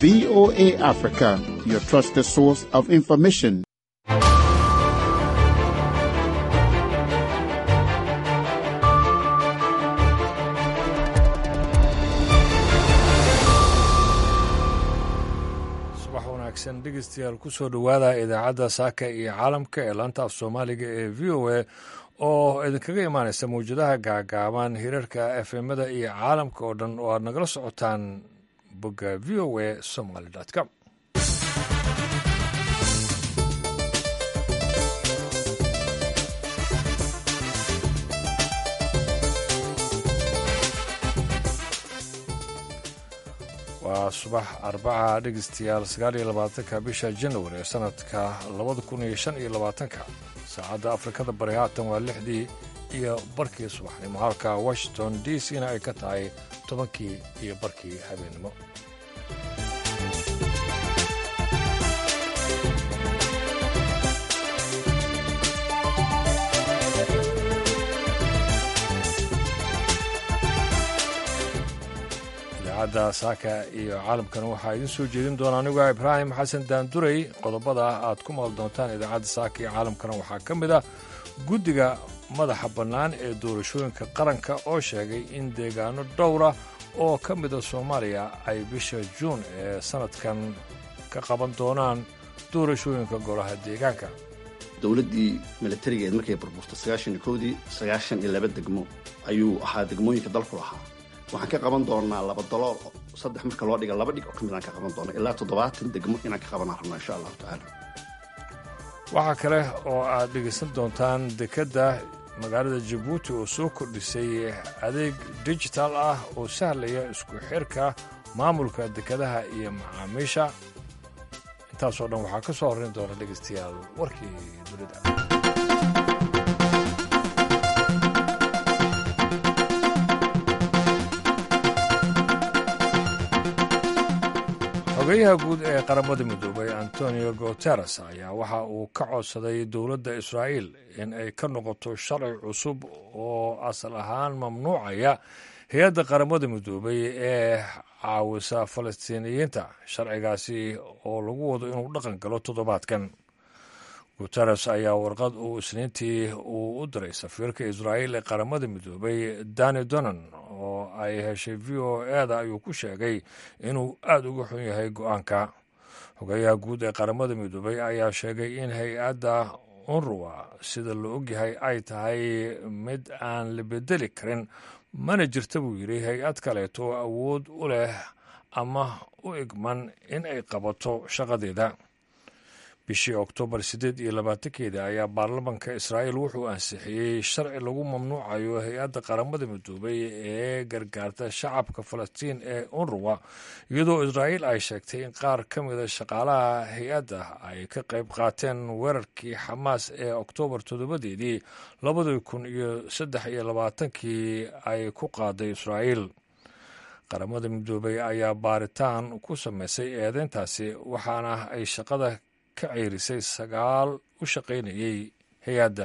VOA Africa, your trusted source of information. dhegeystayaal kusoo dhowaada idaacadda saaka iyo caalamka ee laanta af soomaaliga ee v o a oo idinkaga imaanaysa mawjadaha gaagaaban hirarka efemada iyo caalamka oo dhan oo aad nagala socotaan bogga v o a somaly com. waa subax arbaca dhegeystayaal 29 bisha janawari ee sanadka 2025 saacadda afrikada bari haatan waa 6dii iyo barkii subaxnimo halka washington d c na ay ka tahay 10kii iyo barkii habeenimo. idaacadda saaka iyo caalamkana waxaa idiin soo jeedin doona anigu ibraahim xasan daanduray. qodobada aad ku maqli doontaan idaacadda saaka iyo caalamkana waxaa ka mid ah guddiga madaxa bannaan ee doorashooyinka qaranka oo sheegay in deegaano dhowra oo ka mida soomaaliya ay bisha juun ee sanadkan ka qaban doonaan doorashooyinka golaha deegaanka. dowladdii milatarigeed markay burburtay 92 degmo ayuu ahaa degmooyinka dalku lahaa. waxaan ka qaban doonaa 2 dalool 3 marka loo dhiga 2 dhig oo ka mid aan ka qaban doona ilaa 70 degmo inaan ka qabanaa rabnaa insha allahu tacaala. waxaa kale oo aad dhegaysan doontaan dekedda magaalada jabuuti oo soo kordhisay adeeg digital ah oo sahlaya isku xirka maamulka dekedaha iyo macaamiisha. intaasoo dhan waxaa ka soo horrayn doona dhegaystayaal warkii dunida. xogayaha guud ee qaramada midoobay antonio guteres ayaa waxa uu ka codsaday dowladda israa'iil in ay ka noqoto sharci cusub oo asal ahaan mamnuucaya hay-adda qaramada midoobay ee caawisa falastiiniyiinta. sharcigaasi oo lagu wado inuu dhaqan galo toddobaadkan. guteres ayaa warqad uu isniintii uu u diray safiirka israa'iil ee qaramada midoobay dani donan oo ay heshay v o eda ayuu ku sheegay inuu aad uga xun yahay go-aanka. xogayaha guud ee qaramada midoobay ayaa sheegay in hay-adda unruwa sida la ogyahay ay tahay mid aan la bedeli karin, mana jirta buu yidhi hay-ad kaleeto awood u leh ama u igman in ay qabato shaqadeeda. bishii oktoobar 28 ayaa baarlamanka israa'iil wuxuu ansixiyey sharci lagu mamnuucayo hay-adda qaramada midoobay ee gargaarta shacabka falastiin ee unruwa, iyadoo israa'iil ay sheegtay in qaar ka mida shaqaalaha hay-adda ay ka qayb qaateen weerarkii xamaas ee oktoobar 7 2023 ay ku qaaday israa'iil. qaramada midoobay ayaa baaritaan ku samaysay eedeyntaasi waxaana ay shaqada ka ceyrisay 9 u shaqaynayay hay-adda.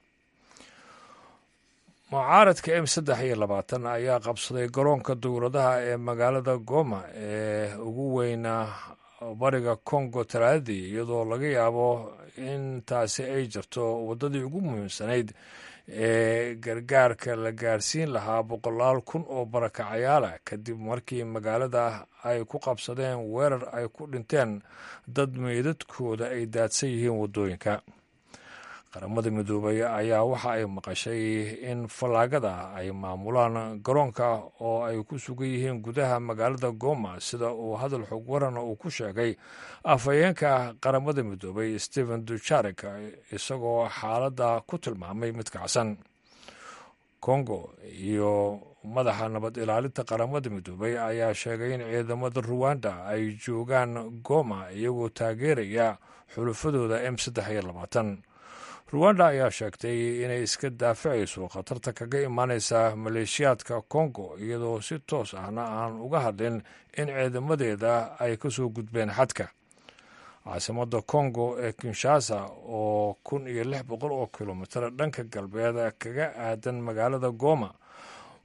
mucaaradka M23 ayaa qabsaday garoonka dowladaha ee magaalada Goma ee ugu weyna bariga Congo talaadii, iyadoo laga yaabo in taasi ay jirto waddadii ugu muhiimsanayd ee gargaarka la gaarsiin lahaa 100,000 oo barakacayaala kadib markii magaalada ay ku qabsadeen weerar ay ku dhinteen dad meydadkooda ay daadsan yihiin waddooyinka. qaramada midoobay ayaa waxa ay maqashay in fallaagada ay maamulaan garoonka oo ay ku sugan yihiin gudaha magaalada Goma, sida uu hadal xog warana uu ku sheegay afhayeenka qaramada midoobay Stephen Dujarric, isagoo xaaladda ku tilmaamay mid kacsan. Congo iyo madaxa nabad ilaalinta qaramada midoobay ayaa sheegay in ciidamada Rwanda ay joogaan Goma iyagoo taageeraya xulufadooda M23. Rwanda ayaa sheegtay inay iska daafacayso khatarta kaga imaanaysa maleeshiyaadka Congo, iyadoo si toos ahna aan uga hadlin in ciidamadeeda ay ka soo gudbeen xadka. caasimadda Congo ee Kinshasa oo 1,600 kilomitir dhanka galbeed kaga aadan magaalada Goma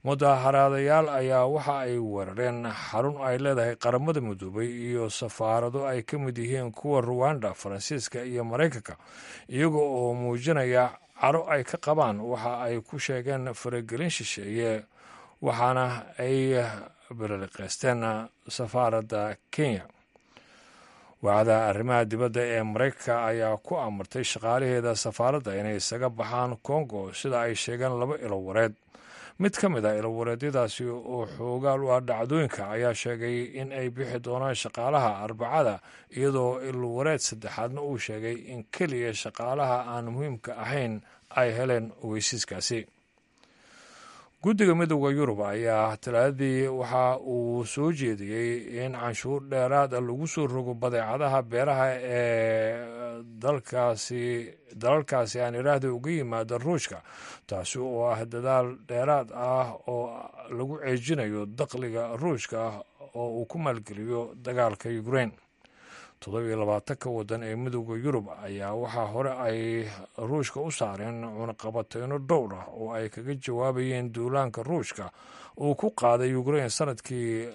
mudaharaadayaal ayaa waxa ay weerareen xarun ay leedahay qaramada midoobay iyo safaarado ay ka mid yihiin kuwa ruwanda, faransiiska iyo maraykanka, iyaga oo muujinaya caro ay ka qabaan waxa ay ku sheegeen faragelin shisheeye, waxaana ay balaliqeysteen safaaradda Kenya. waaxda arrimaha dibadda ee Maraykanka ayaa ku amartay shaqaalaheeda safaaradda inay isaga baxaan Kongo sida ay sheegeen 2 ilowareed. mid ka mid a ilowareedyadaasi oo xoogaal u ah dhacdooyinka ayaa sheegay in ay bixi doonaan shaqaalaha Arbacada, iyadoo ilowareed saddexaadna uu sheegay in keliya shaqaalaha aan muhiimka ahayn ay heleen ogeysiiskaasi. guddiga midowda Yurub ayaa Talaadadii waxa uu soo jeediyey in canshuur dheeraad ah lagu soo rogo badeecadaha beeraha ee dalalkaasi aan iraahda uga yimaada Ruushka, taasi oo ah dadaal dheeraad ah oo lagu ceejinayo dakhliga Ruushka oo uu ku maalgeliyo dagaalka Ukraine. 27 waddan ee midowda Yurub ayaa waxaa hore ay Ruushka u saareen cunaqabateyno dhowr ah oo ay kaga jawaabayeen duulaanka Ruushka uu ku qaaday Ukraine sanadkii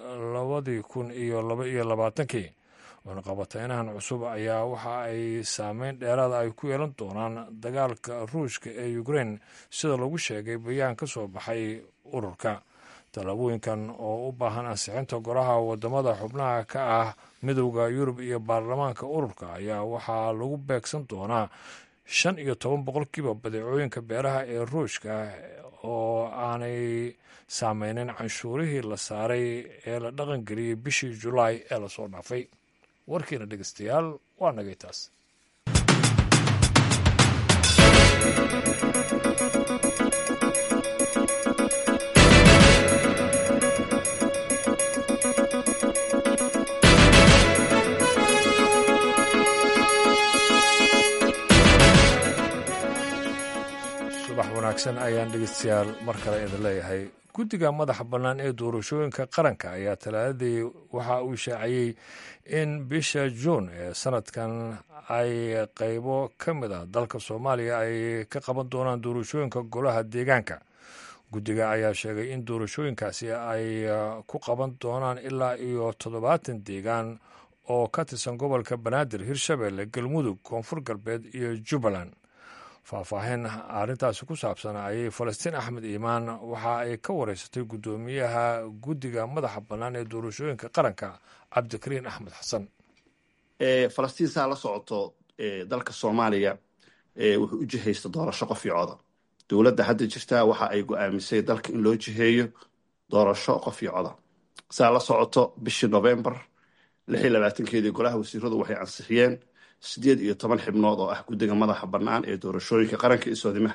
2022. cunaqabateynahan cusub ayaa waxa ay saameyn dheeraada ay ku yeelan doonaan dagaalka Ruushka ee Ukraine, sida lagu sheegay bayaan ka soo baxay ururka. tallaabooyinkan oo u baahan ansixinta golaha wadamada xubnaha ka ah midowda Yurub iyo baarlamaanka ururka ayaa waxaa lagu beegsan doonaa 15% badeecooyinka beeraha ee Ruushka oo aanay saameynin canshuurihii la saaray ee la dhaqangeliyey bishii Julaay ee lasoo dhaafay. warkiina dhegeystayaal waa nagay taas. subax wanaagsan ayaan dhegeystayaal mar kale idin leeyahay. guddiga madaxa bannaan ee doorashooyinka qaranka ayaa Talaadadii waxa uu shaaciyey in bisha Juun ee sanadkan ay qaybo ka mid ah dalka Soomaaliya ay ka qaban doonaan doorashooyinka golaha deegaanka. guddiga ayaa sheegay in doorashooyinkaasi ay ku qaban doonaan ilaa iyo 70 deegaan oo ka tirsan gobolka Banaadir, Hirshabelle, Galmudug, Koonfur Galbeed iyo Jubbaland. faahfaahin arrintaasi ku saabsan ayay Falastiin Axmed Iimaan waxa ay ka wareysatay guddoomiyaha guddiga madaxa bannaan ee doorashooyinka qaranka Cabdikariin Axmed Xasan. Falastiin saa la socoto dalka Soomaaliya wuxuu u jihaysta doorasho qof iyo cod. dowladda hadda jirta waxa ay go'aamisay dalka in loo jiheeyo doorasho qof iyo cod. saa la socoto bishii November 26 golaha wasiiradu waxay ansixiyeen 18 xibnood oo ah guddiga madaxa bannaan ee doorashooyinka qaranka iyo soodimaha.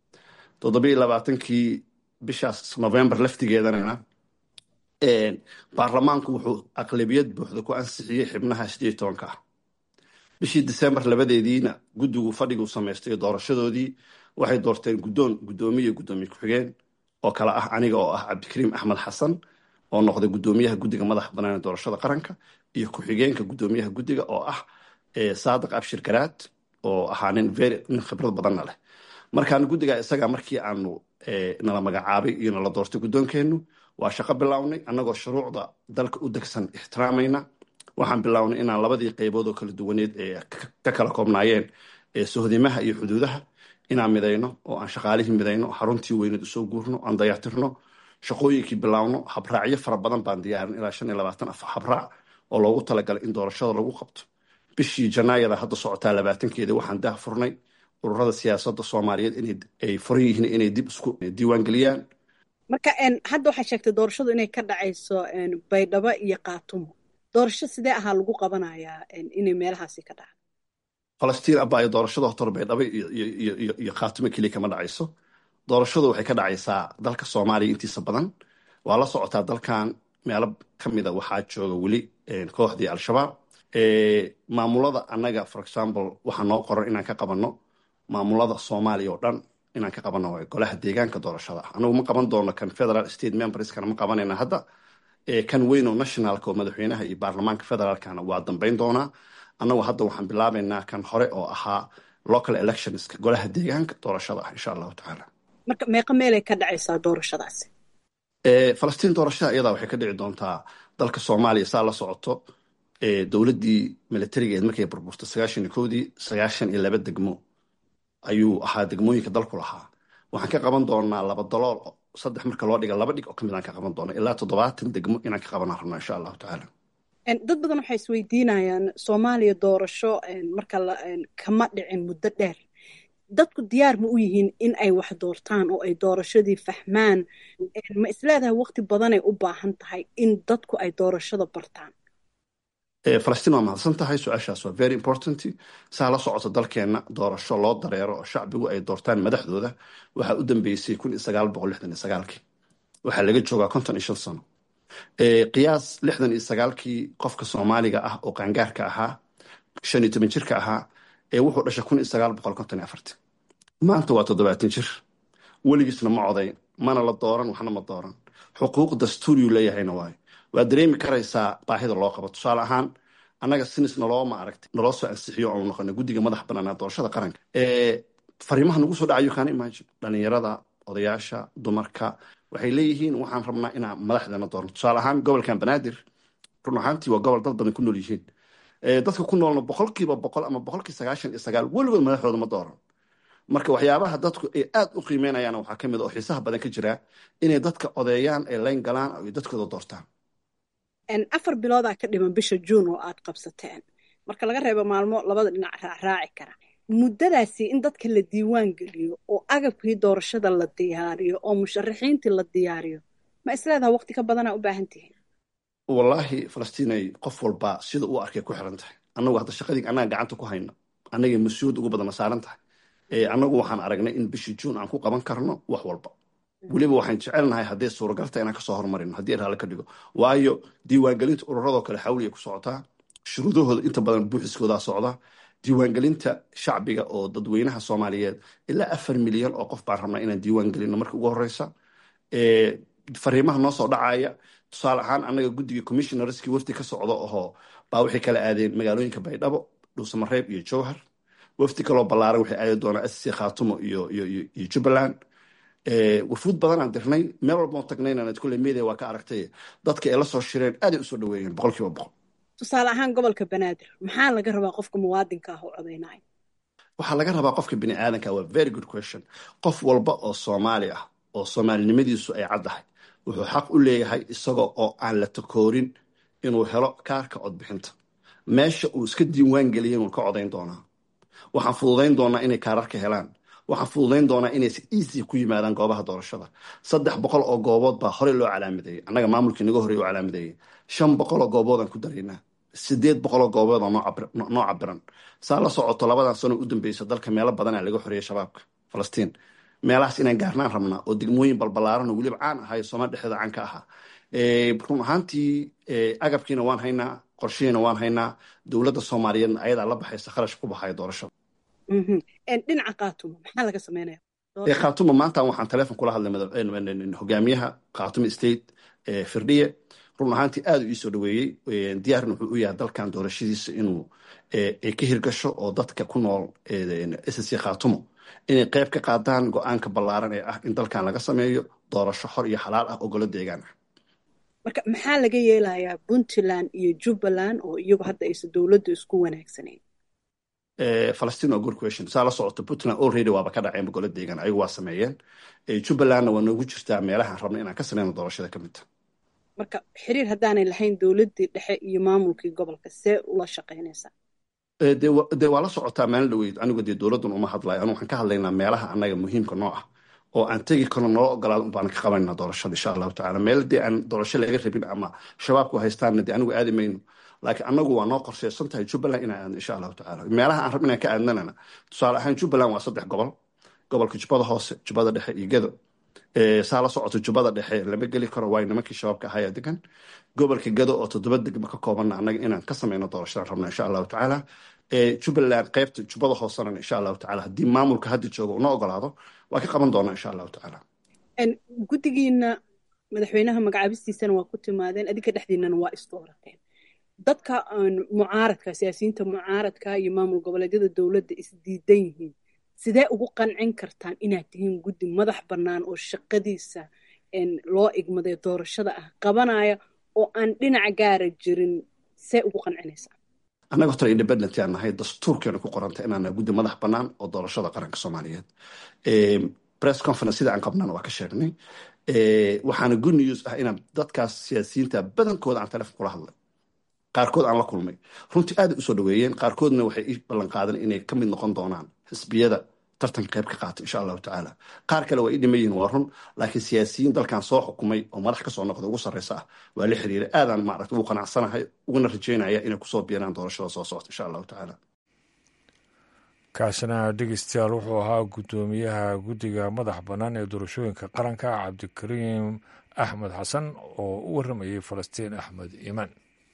27 bishaas November laftigeedana baarlamaanku wuxuu aqlabiyad buuxda ku ansixiyey xibnaha 18 ah. bishii December 2deediina guddigu fadhigu samaystay doorashadoodii waxay doorteen guddoomiye ku-xigeen oo kala ah aniga oo ah Cabdikariim Axmed Xasan oo noqday guddoomiyaha guddiga madaxa bannaan ee doorashada qaranka iyo ku-xigeenka guddoomiyaha guddiga oo ah Saadiq Abshir Garaad oo ahaa nin khibrad badanna leh. markaan guddiga isaga markii aanu nala magacaabay iyo nala doortay guddoonkeennu waa shaqo bilownay annagoo shuruucda dalka u degsan ixtiraamayna. waxaan bilownay inaan labadii qaybood oo kala duwaneed ee ka kala koobnaayeen sohdimaha iyo xuduudaha inaan midayno oo aan shaqaalihii midayno, xaruntii weyneed usoo guurno, aan dayactirno, shaqooyinkii bilowno. habraacyo fara badan baan diyaarin ilaa 25 habraac oo loogu talagalay in doorashada lagu qabto. bishii Janaayada hadda socotaa 20keeda waxaan daahfurnay ururada siyaasadda Soomaaliyeed inay furan yihiin inay dib isku diiwaan geliyaan. marka hadda waxaa sheegtay doorashadu inay ka dhacayso Baydhabo iyo Qaatumo. doorasho sidee ahaa lagu qabanayaa inay meelahaasi ka dhacdo? Falastiin abaayo doorashada horta Baydhabo iyo Qaatumo kaliya kama dhacayso. doorashadu waxay ka dhacaysaa dalka Soomaaliya intiisa badan. waa la socotaa dalkan meelo ka mid a waxaa jooga weli kooxdii Al-Shabaab. maamulada annaga for example waxaa noo qoran inaan ka qabanno maamulada Soomaaliya oo dhan inaan ka qabanno golaha deegaanka doorashada. anagu ma qaban doono kan federal state memberskana ma qabanayna hadda. kan weyn oo nationalka oo madaxweynaha iyo baarlamaanka federaalkana waa dambeyn doonaa. annagu hadda waxaan bilaabaynaa kan hore oo ahaa local electionska golaha deegaanka doorashada insha allahu tacaala. marka meeqa meelay ka dhacaysaa doorashadaasi? falastiin doorashada iyadaa waxay ka dhici doontaa dalka soomaaliya saa la socoto dowladdii milatarigeed markay burburtay 91dii 92 degmo ayuu ahaa degmooyinka dalku lahaa. waxaan ka qaban doonaa 2 dalool 3 marka loo dhiga 2 dhig oo ka mid aan ka qaban doona ilaa 70 degmo inaan ka qabanaan rabnaa insha allahu tacaala. dad badan waxay isweydiinayaan Soomaaliya doorasho marka kama dhicin muddo dheer, dadku diyaar ma u yihiin in ay wax doortaan oo ay doorashadii fahmaan? ma isleedahay waqti badanay u baahan tahay in dadku ay doorashada bartaan? falastiin waa mahadsan tahay, su-aashaas waa very important. saa la socota dalkeenna doorasho loo dareero oo shacbigu ay doortaan madaxdooda waxaa u dambeysay 1969kii, waxaa laga joogaa 55 sano. qiyaas 69kii qofka soomaaliga ah oo qaangaarka ahaa 15 jirka ahaa wuxuu dhashay 1954. maanta waa 70 jir, weligiisna ma coday, mana la dooran, waxna ma dooran. xuquuq dastuuriyu leeyahayna waayo. waa dareemi karaysaa baahida loo qabo. tusaale ahaan annaga sinis naloo soo ansixiyo oonu noqona guddiga madax banaanaa doorashada qaranka. fariimaha nagu soo dhacayo kaana imagine dhalinyarada, odayaasha, dumarka waxay leeyihiin waxaan rabnaa inaan madaxdeena doorno. tusaale ahaan gobolkan banaadir run ahaantii waa gobol dad badan ku nool yihiin. dadka ku noolna 100% ama 99% weligood madaxdooda ma dooran. marka waxyaabaha dadku ay aad u qiimeynayaan waxaa ka mid oo xiisaha badan ka jira inay dadka odeeyaan ay layn galaan oo ay dadkooda doortaan. 4 biloodaa ka dhiman bisha Juun oo aad qabsateen, marka laga reebo maalmo labada dhinac raaci kara. muddadaasi in dadka la diiwaan geliyo oo agabkii doorashada la diyaariyo oo musharaxiintii la diyaariyo, ma isleedahay waqti ka badanaa u baahan tihiin? wallaahi falastiinay qof walba sida uu arkay ku xiran tahay. annagu hadda shaqadii annaga gacanta ku hayno, annagay mas-uuliyad ugu badan saaran tahay. annagu waxaan aragnay in bishii Juun aan ku qaban karno wax walba. weliba waxaan jecelnahay hadday suuragalta inaan kasoo hormarino haddii raalli ka dhigo, waayo diiwaangelinta ururadoo kale xawli ay ku socotaa, shuruudahooda inta badan buuxiskoodaa socda. diiwaangelinta shacbiga oo dadweynaha soomaaliyeed ilaa 4 milyan oo qof baan rabnaa inaan diiwaan gelino marka ugu horeysa. fariimaha noo soo dhacaya tusaale ahaan annaga guddiga commissionerskii wafdi ka socda ohoo baa waxay kala aadeen magaalooyinka Baydhabo, Dhuusamareeb iyo Jowhar. wafdi kaloo ballaaran waxay aadi doonaa SC Khaatumo iyo Jubbaland. wafuud badan aan dirnay, meel walba oo tagnayna kulle media waa ka aragtay dadka ay la soo shireen aad ay u soo dhaweeyeen 100%. tusaale ahaan gobolka Banaadir maxaa laga rabaa qofka muwaadinka ah oo codeynaya? waxaa laga rabaa qofka bini aadanka. waa very good question. qof walba oo Soomaali ah oo Soomaalinimadiisu ay caddahay wuxuu xaq u leeyahay isagoo oo aan la takoorin inuu helo kaarka codbixinta. meesha uu iska diiwaan geliyay inuu ka codeyn doonaa. waxaan fududayn doonaa inay kaararka helaan. waxaan fududayn doonaa inay si easy ku yimaadaan goobaha doorashada. 300 oo goobood baa horey loo calaamadeeyey, annaga maamulkii naga horreeyay oo calaamadeeyey. 500 oo gooboodaan ku daraynaa. 800 oo goobood oo noo cabiran. saa la socoto 2 sano u dambeysa dalka meelo badanaa laga xoreeyay shabaabka Falastiin. meelahaas inaan gaarnaan rabnaa oo degmooyin balbalaaran oo weliba caan ahay Soomaali dhexdeeda caan ka ahaa. run ahaantii agabkiina waan haynaa, qorshihiina waan haynaa. dowladda Soomaaliyeedna ayadaa la baxaysa kharash ku baxaya doorashada. dhinaca Khaatumo maxaa laga sameynaya? Khaatumo maanta waxaan telefoon kula hadlay hogaamiyaha Khaatumo State Firdhiye. run ahaantii aad u ii soo dhaweeyey. diyaarna wuxuu u yahay dalkan doorashadiisa inuu ka hirgasho oo dadka ku nool SC Khaatumo inay qayb ka qaadaan go-aanka ballaaran ee ah in dalkan laga sameeyo doorasho xor iyo xalaal ah oo golo deegaan ah. marka maxaa laga yeelayaa Puntland iyo Jubbaland oo iyagu hadda aysan dowladdu isku wanaagsanayn? Falastiin waa good question. saa la socoto Puntland already waaba ka dhaceen golo deegaan, ayagu waa sameeyeen. Jubbalandna waa noogu jirtaa meelahaan rabna inaan ka sameyno doorashada ka mid ah. marka xiriir haddaanay lahayn dowladdii dhexe iyo maamulkii gobolka see ula shaqaynaysaa? dee waa la socotaa maalin dhaweyd anigu dee dowladdan uma hadlayo. anu waxaan ka hadlaynaa meelaha annaga muhiimka noo ah oo aan tegi karno noo ogolaado unbaan ka qabanayna doorashada insha allahu tacaala. meel dee aan doorasho laga rabin ama shabaabku haystaanna dee anigu aadi mayno, laakiin annagu waa noo qorsheysan tahay Jubbaland inaan aadno insha allahu tacaala. meelaha aan rabin inaan ka aadnanana tusaale ahaan Jubbaland waa 3 gobol, gobolka Jubbada Hoose, Jubbada Dhexe iyo Gedo. saa la socoto Jubbada Dhexe lama geli karo waayo nimankii shabaabka ahaa degan. gobolka Gedo oo 7 degmo ka koobanna annaga inaan ka sameyno doorashada rabna insha allahu tacaala. Jubbaland qaybta Jubbada Hoosena insha allahu tacaala haddii maamulka hadda jooga una ogolaado waa ka qaban doonaa insha allahu tacaala. guddigiina madaxweynaha magacaabistiisana waa ku timaadeen, adinka dhexdiinana waa isdoorateen. dadka mucaaradka, siyaasiyiinta mucaaradka iyo maamul goboleedyada dowladda isdiidan yihiin, sidee ugu qancin kartaan inaad tihiin guddi madax bannaan oo shaqadiisa loo igmaday doorashada ah qabanaya oo aan dhinaca gaara jirin see ugu qancinaysaa? annaga horta independent aan nahay, dastuurkeena ku qoranta inaan guddi madax bannaan oo doorashada qaranka Soomaaliyeed. Press conference sida aan qabnana waa ka sheegnay. waxaana good news ah inaan dadkaas siyaasiyiinta badankooda aan telefoon kula hadlay, qaarkood aan la kulmay, runtii aad usoo dhaweeyeen. qaarkoodna waxay ii ballan qaadeen inay ka mid noqon doonaan xisbiyada tartanka qayb ka qaata insha allahu tacaala. qaar kale waa ii dhiman yihiin, waa run, laakiin siyaasiyiin dalkan soo xukumay oo madax kasoo noqda ugu sarreysa ah waa la xiriiray. aadaan maaragta ugu qanacsanahay, uguna rajeynaya inay kusoo biiraan doorashada soo socota insha allahu tacaala. kaasina dhegeystayaal wuxuu ahaa guddoomiyaha guddiga madax bannaan ee doorashooyinka qaranka cabdikariim axmed xasan oo u warramayay falastiin axmed iimaan.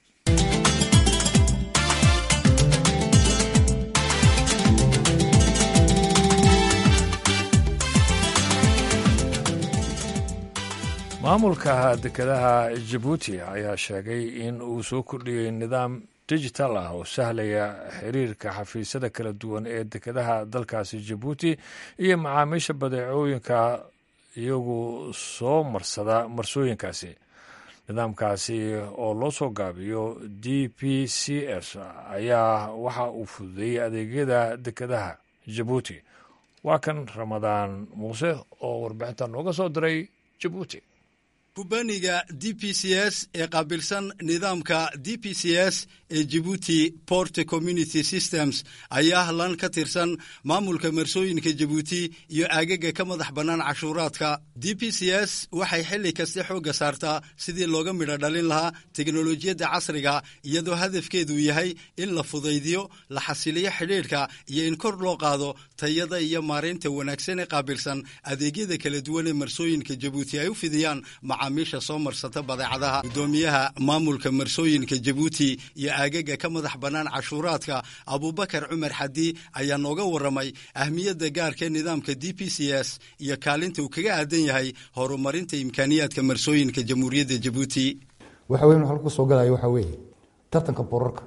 maamulka dekedaha Jabuuti ayaa sheegay in uu soo kordhiyey nidaam digital ah oo sahlaya xiriirka xafiisyada kala duwan ee dekedaha dalkaasi Jabuuti iyo macaamiisha badeecooyinka iyagu soo marsada marsooyinkaasi. nidaamkaasi oo loo soo gaabiyo DPCS ayaa waxa uu fududeeyey adeegyada dekedaha Jabuuti. waa kan Ramadaan Muuse oo warbixintan nooga soo diray Jabuuti. kubaniga DPCS ee qaabilsan nidaamka DPCS ee Djibouti Port Community Systems ayaa lan ka tirsan maamulka marsooyinka Djibouti iyo aagaga ka madax bannaan cashuuraadka. DPCS waxay xilli kasta xooga saartaa sidii looga midho dhalin lahaa teknolojiyadda casriga, iyadoo hadafkeedu yahay in la fudaydiyo, la xasiliyo xidhiidhka iyo in kor loo qaado tayada iyo maareynta wanaagsan ee qaabilsan adeegyada kala duwan ee marsooyinka Djibouti ay u fidiyaan macaamiisha soo marsata badeecadaha. gudoomiyaha maamulka marsooyinka Djibouti iyo aagaga ka madax bannaan cashuuraadka Abubakar Cumar Xadi ayaa nooga warramay ahmiyadda gaarka nidaamka DPCS iyo kaalinta uu kaga aadan yahay horumarinta imkaaniyaadka marsooyinka Jamhuuriyadda Djibouti. waxa weyn halka soo galaya waxa weeye tartanka boorarka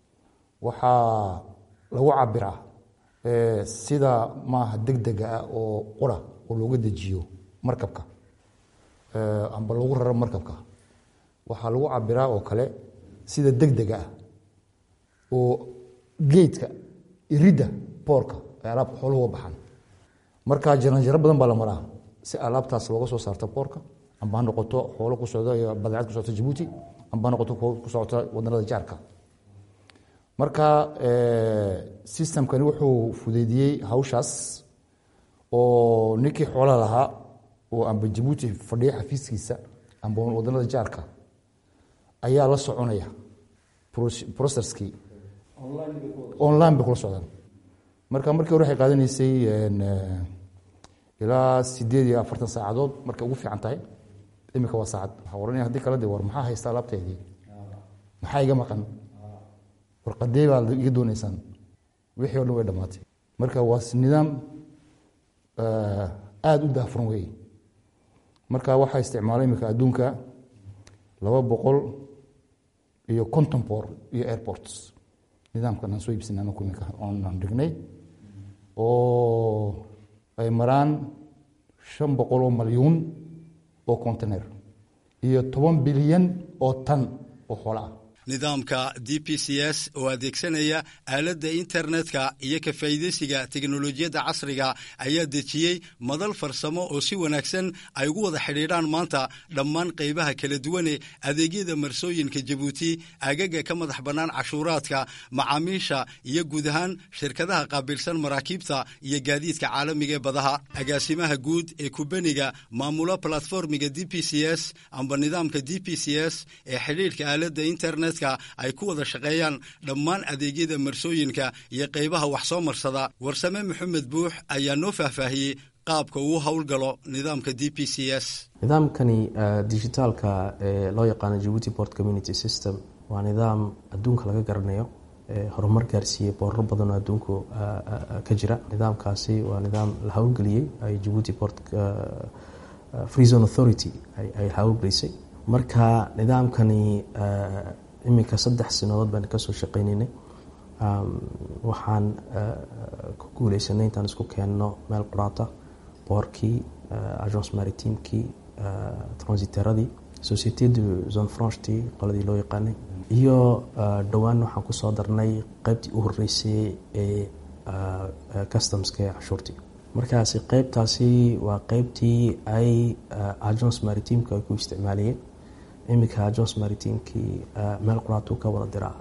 waxaa lagu cabiraa sida maaha degdega ah oo qura oo looga dejiyo markabka amba lagu raro markabka. waxaa lagu cabiraa oo kale sida degdega ah oo geedka iridda boorka ay alaabta xooluhu baxaan. markaa jaranjaro badan baa la maraa si alaabtaas looga soo saarto boorka, amba ha noqoto xoolo ku socda iyo badeecad ku socota Djibouti, amba ha noqoto ku socota wadannada jaarka. marka systemkani wuxuu fudeydiyey hawshaas oo ninkii xoolaha lahaa oo amba Djibouti fadhiya xafiiskiisa amba wadannada jaarka ayaa la soconaya processkii online bay kula socdaan. marka markii hore waxay qaadanaysay ilaa 48 saacadood markay ugu fiican tahay. imika waa saacad. waxaa oranaya haddii kala war maxaa haysta alaabteedii, maxaa iga maqan, warqadee baa iga doonaysaan, wixii oo dhan way dhammaatay. marka waa nidaam aada u daahfuran weeye. marka waxaa isticmaalay imika adduunka 250 port iyo airports nidaamkan aan soo iibsanay anagu imika oon dhignay oo ay maraan 500 milyuun oo container iyo 10 bilyan oo tan oo xoolo ah. nidaamka DPCS oo adeegsanaya aaladda internetka iyo ka faa'iideysiga teknolojiyadda casriga ayaa dejiyey madal farsamo oo si wanaagsan ay ugu wada xidhiidhaan maanta dhammaan qaybaha kala duwan ee adeegyada marsooyinka Djibouti, aagaga ka madax bannaan cashuuraadka, macaamiisha iyo guud ahaan shirkadaha qaabilsan maraakiibta iyo gaadiidka caalamiga ee badaha. agaasimaha guud ee kubaniga maamula platformiga DPCS amba nidaamka DPCS ee xidhiidhka aaladda internet ay ku wada shaqeeyaan dhammaan adeegyada marsooyinka iyo qaybaha wax soo marsada. warsame maxamed buux ayaa noo faahfaahiyey qaabka uu howlgalo nidaamka DPCS. nidaamkani digitaalka ee loo yaqaano Djibouti Port Community System waa nidaam adduunka laga garanayo, horumar gaarsiiyey boorar badan oo adduunku ka jira. nidaamkaasi waa nidaam la howlgeliyey ay Djibouti Port Free Zone Authority ay howlgelisay. marka nidaamkani iminka 3 sanadood baan ka soo shaqaynaynay. waxaan ku guuleysanay intaan isku keenno meel quraata boorkii, agence maritimekii, transiteradii société de zone franchety qoladii loo yaqaanay iyo dhowaan waxaan kusoo darnay qaybtii u horeysay ee customska ee cashuurtii. markaasi qaybtaasi waa qaybtii ay agence maritimeka ay ku isticmaalayeen. iminka agence maritimekii meel quraatuu ka wada diraa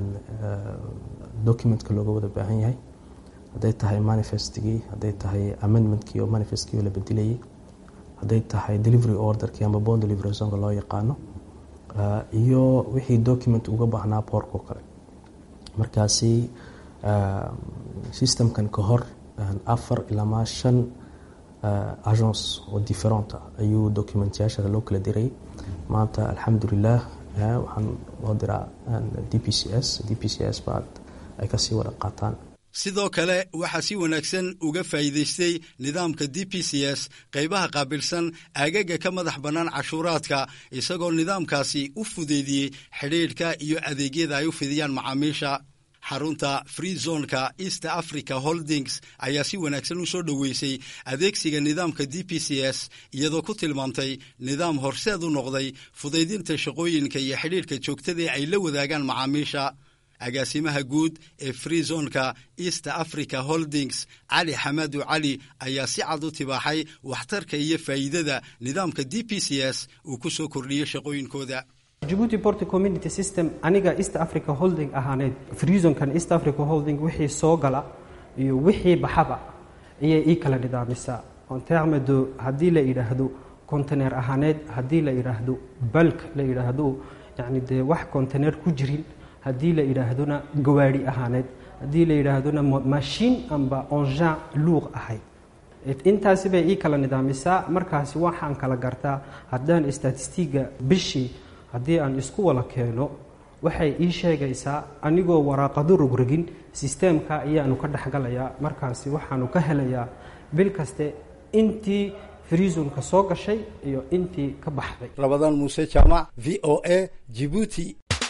documentka looga wada baahan yahay, hadday tahay manifestigii, hadday tahay amendmentkii oo manifestkii oo la bedelayay, hadday tahay delivery orderkii ama bond delivery zonka loo yaqaano, iyo wixii document uga baahnaa boorkoo kale. markaasi systemkan ka hor 4 ilaa 5 agence oo different ayuu documentyaasha loo kala diray. maanta alxamdulilah waxaan loo diraa DPCS baad ay kasii wada qaataan. sidoo kale waxaa si wanaagsan uga faa'iidaystay nidaamka DPCS qaybaha qaabilsan aagaga ka madax bannaan cashuuraadka, isagoo nidaamkaasi u fudeydiyey xidhiidhka iyo adeegyada ay u fidiyaan macaamiisha. xarunta free zoneka East Africa Holdings ayaa si wanaagsan u soo dhoweysay adeegsiga nidaamka DPCS, iyadoo ku tilmaamtay nidaam horseed u noqday fudaydinta shaqooyinka iyo xidhiidhka joogtada ay la wadaagaan macaamiisha. agaasimaha guud ee free zoneka East Africa Holdings Cali Xamadu Cali ayaa si cad u tibaaxay waxtarka iyo faa'iidada nidaamka DPCS uu ku soo kordhiyey shaqooyinkooda. Djibouti Port Community System aniga East Africa Holding ahaaneed free zonkan East Africa Holding wixii soo gala iyo wixii baxaba ayay ii kala nidaamisaa. on terme de haddii la yidhaahdo container ahaaneed, haddii la yidhaahdo bulk la yidhaahdo yacni dee wax container ku jirin, haddii la yidhaahdona gawaari ahaaneed, haddii la yidhaahdona machine amba engin lourd ahayd. intaasi bay ii kala nidaamisaa. markaasi waxaan kala gartaa haddaan statistiga bishii haddii aan isku wada keeno waxay ii sheegaysaa anigoo waraaqado rogrogin sisteemka ayaanu ka dhexgalayaa. markaasi waxaanu ka helayaa bil kaste intii freezonka soo gashay iyo intii ka baxday. Rabadaan Muuse Jaamac, VOA, Djibouti.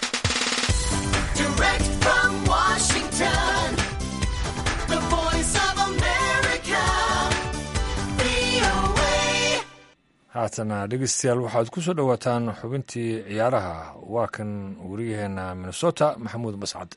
Direct from Washington, the voice of America, VOA. haatana dhegeystayaal waxaad ku soo dhowaataan xubintii ciyaaraha. waa kan wariyaheena Minnesota Maxamuud Mascad.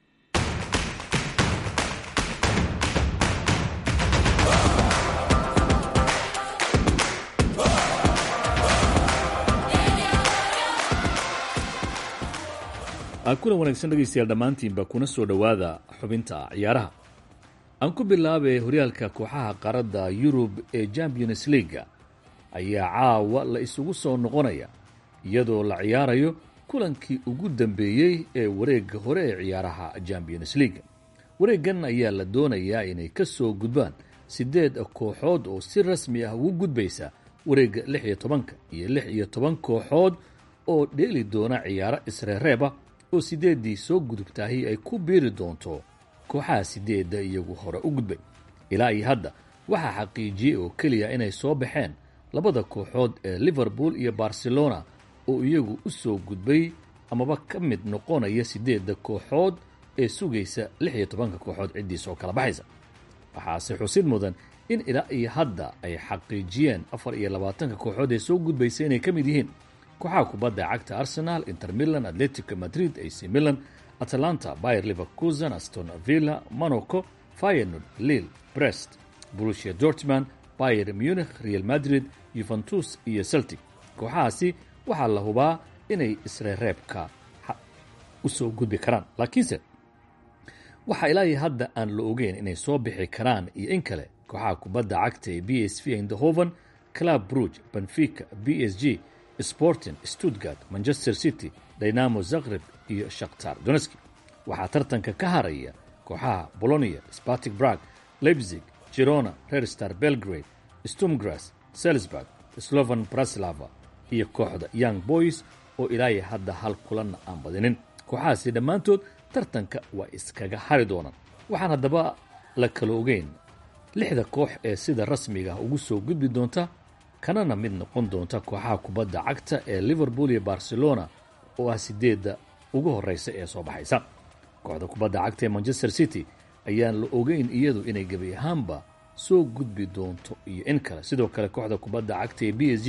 kulan wanaagsan dhegeystayaal dhammaantiinba kuna soo dhowaada xubinta ciyaaraha. aan ku bilaabay horyaalka kooxaha qaaradda Yurub ee Champions League ayaa caawa la isugu soo noqonaya iyadoo la ciyaarayo kulankii ugu dambeeyey ee wareegga hore ee ciyaaraha Champions League. wareeggan ayaa la doonayaa inay ka soo gudbaan 8 kooxood oo si rasmi ah ugu gudbaysa wareegga 16 iyo 16 kooxood oo dheeli doona ciyaaro isreereeba oo 8 soo gudubtahay ay ku biiri doonto kooxaha 8 iyagu hore u gudbay. ilaa iyo hadda waxaa xaqiijiyey oo keliya inay soo baxeen labada kooxood ee Liverpool iyo Barcelona oo iyagu u soo gudbay amaba ka mid noqonaya 8 kooxood ee sugaysa 16 kooxood ciddii soo kala baxaysa. waxaase xusid mudan in ilaa iyo hadda ay xaqiijiyeen 24 kooxood ee soo gudbaysa inay ka mid yihiin kooxaha kubadda cagta Arsenal, Inter Milan, Atletico Madrid, AC Milan, Atalanta, Bayer Leverkusen, Aston Villa, Monaco, Feyenoord, Lille, Brest, Borussia Dortmund, Bayern Munich, Real Madrid, Juventus iyo Celtic. kooxahaasi waxaa la hubaa inay isreereebka u soo gudbi karaan, laakiinse waxaa ilaa iyo hadda aan la ogeyn inay soo bixi karaan iyo in kale kooxaha kubadda cagta ee PSV Eindhoven, Club Brugge, Benfica, PSG, Sporting, Stuttgart, Manchester City, Dynamo Zagreb iyo Shakhtar Donetsk. waxaa tartanka ka haraya kooxaha Bologna, Spartak Prague, Leipzig, Girona, Red Star Belgrade, Sturm Graz, Salzburg, Slovan Bratislava iyo kooxda Young Boys oo ilaa hadda hal kulan aan badinin. kooxahaasi dhammaantood tartanka waa iskaga hari doonaan. waxaan haddaba la kala ogeyn 6 koox ee sida rasmiga ugu soo gudbi doonta kanana mid noqon doonta kooxaha kubadda cagta ee Liverpool iyo Barcelona oo ah 8 ugu horeysa ee soo baxaysa. kooxda kubadda cagta ee Manchester City ayaan la ogeyn iyadu inay gabi ahaanba soo gudbi doonto iyo in kale. sidoo kale kooxda kubadda cagta ee PSG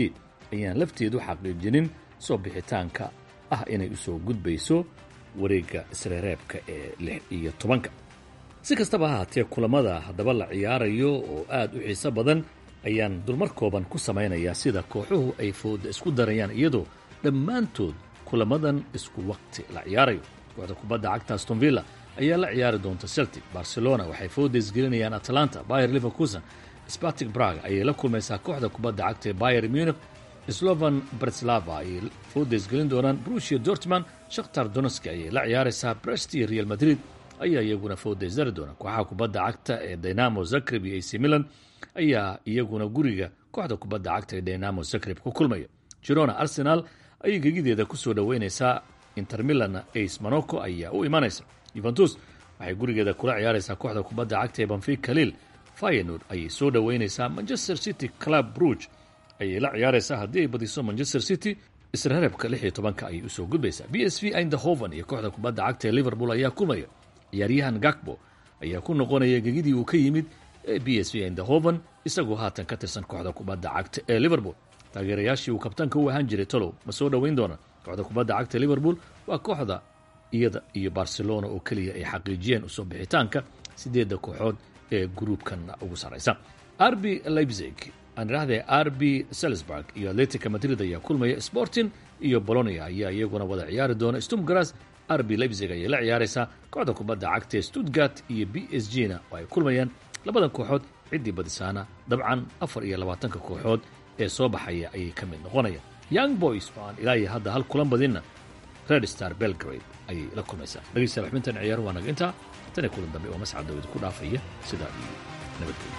ayaan lafteedu xaqiijinin soo bixitaanka ah inay u soo gudbayso wareegga isreereebka ee 16. si kastaba ha haatee kulamada haddaba la ciyaarayo oo aad u xiiso badan ayaan dulmar kooban ku samaynayaa sida kooxuhu ay fooda isku darayaan iyadoo dhammaantood kulamadan isku waqti la ciyaarayo. kooxda kubadda cagta Aston Villa ayaa la ciyaari doonta Celtic, Barcelona waxay fooda isgelinayaan Atalanta, Bayer Leverkusen, Spartak Prague ayay la kulmaysaa kooxda kubadda cagta ee Bayern Munich, Slovan Bratislava ayay fooda isgelin doonaan Borussia Dortmund, Shakhtar Donetsk ayay la ciyaaraysaa, Brest iyo Real Madrid ayaa iyaguna fooda isdari doona. kooxaha kubadda cagta ee Dynamo Zagreb iyo AC Milan ayaa iyaguna guriga kooxda kubadda cagta ee Dynamo Zagreb ku kulmaya. Girona Arsenal ayay gegideeda ku soo dhaweynaysaa, Inter Milan AS Monaco ayaa u imanaysa. Juventus waxay gurigeeda kula ciyaaraysaa kooxda kubadda cagta ee Benfica Lille, Feyenoord ayay soo dhaweynaysaa, Manchester City Club Brugge ayay la ciyaaraysaa. haddii ay badiso Manchester City isreereebka 16 ayay usoo gudbaysaa. PSV Eindhoven iyo kooxda kubadda cagta ee Liverpool ayaa kulmaya. ciyaaryahan Gakpo ayaa ku noqonaya gegidii uu ka yimid ee PSV Eindhoven isagoo haatan ka tirsan kooxda kubadda cagta ee Liverpool. taageerayaashii uu kabtanka u ahaan jiray tolow ma soo dhoweyn doona. kooxda kubadda cagta ee Liverpool waa kooxda iyada iyo Barcelona oo keliya ay xaqiijiyeen usoo bixitaanka 8 kooxood ee gruubkan ugu saraysa. RB Leipzig RB Salzburg iyo Atletico Madrid ayaa kulmaya. Sporting iyo Bologna ayaa iyaguna wada ciyaari doona. Sturm Graz RB Leipzig ayay la ciyaaraysaa. kooxda kubadda cagta ee Stuttgart iyo PSG-na oo ay kulmayaan. labadan kooxood ciddii badisaana dabcan 24 kooxood ee soo baxaya ayay ka mid noqonayaan. Young Boys oo aan ilaa iyo hadda hal kulan badinna Red Star Belgrade ayay la kulmaysaa. dhegeystayaal xubintan ciyaar waa naga intaa. tan kulan dambe oo Mascad Daawud ku dhaafaya sidaa iyo nabadgelyo.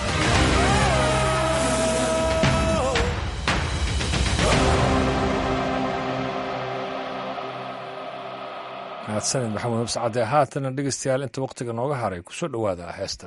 mahadsanid maxamed nabscade. haatana dhegeystayaal inta waqtiga nooga haray ku soo dhowaada heestan.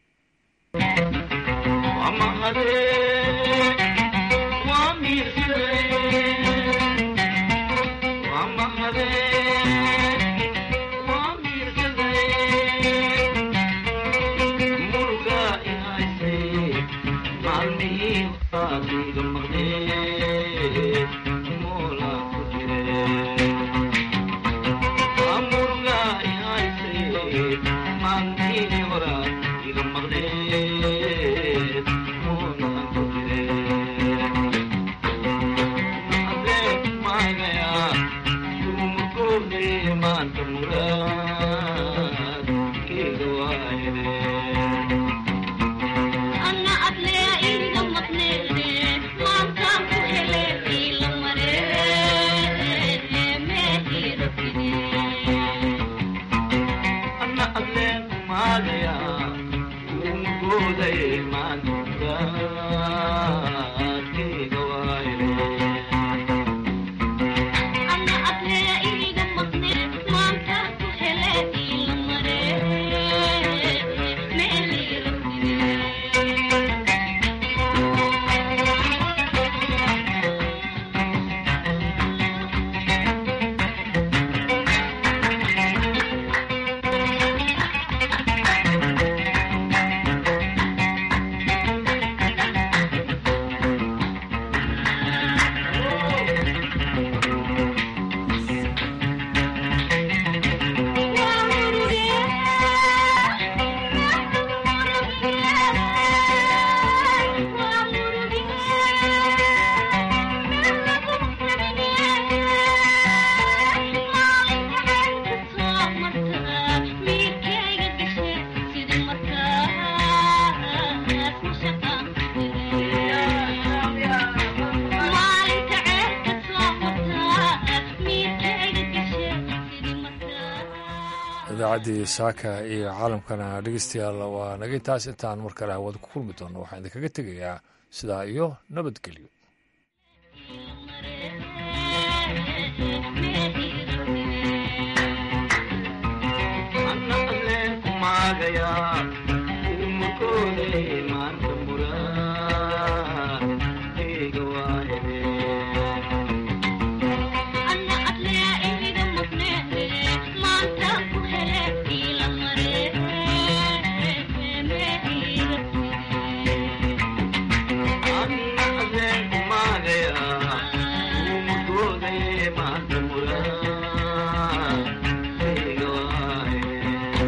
idaacaddii saaka iyo caalamkana dhegeystayaal waa naga intaas. intaan mar kale hawada ku kulmi doono waxaan idinkaga tegayaa sidaa iyo nabadgelyo. magaya umukole man